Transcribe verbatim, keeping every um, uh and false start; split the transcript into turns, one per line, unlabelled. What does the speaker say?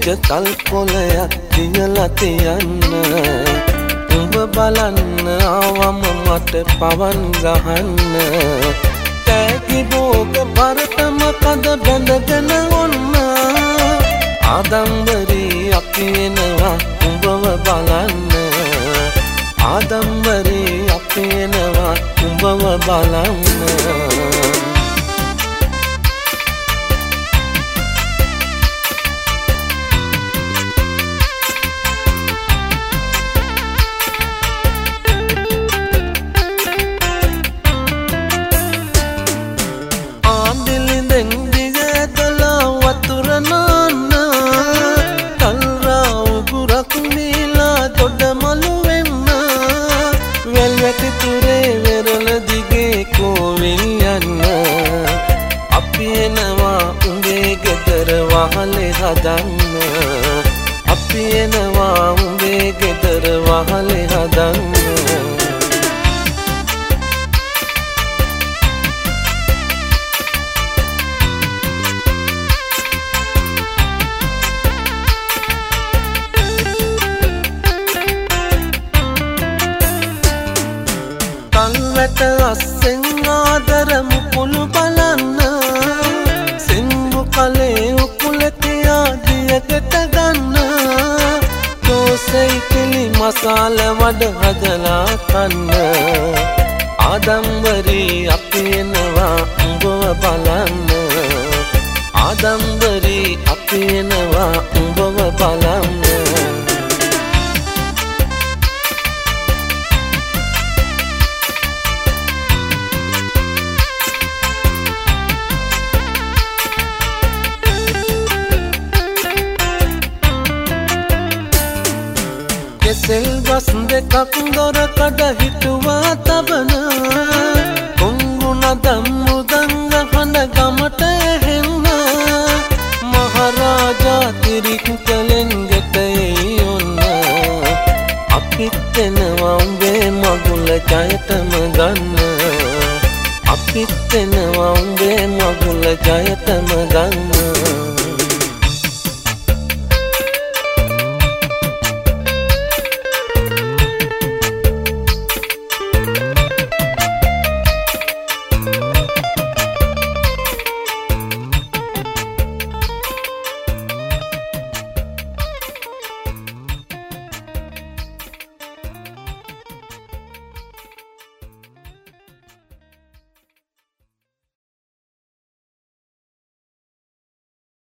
තල් කොලයක් තියලා තියන්න උඹ බලන්න ආවම මට පවන් ගහන්න තෑගි භෝග බරටම කඳ බැඳගෙන ඔන්න ආදම්බරී අපි එනවා උඹව බලන්න ආදම්බරී අපි එනවා උඹව බලන්න වහලේ හදන්න අපි එනවා උඹේ ගෙදර වහලේ හදන්න තල්වැට අස්සෙන් ආදර මුකුළු බලන්න සිංහු කලේ ගෙට ගන්න දෝසයි පිලි මසාල වඩ හදලා කන්න ආදම්බරී අපි එනවා උඹව බලන්න ආදම්බරී අපි එනවා උඹව බලන්න කෙසෙල් ගස් දෙකක් දොර කඩ හිටුවා තබන කුංගුණ මුදංග හඬ ගමට ඇහෙන්න මහරජා තිරික් කලෙන් ගෙට එයි ඔන්න අපිත් එනවා උඹේ මගුල ජයතම ගන්න අපිත් එනවා උඹේ මගුල ජයතම ගන්න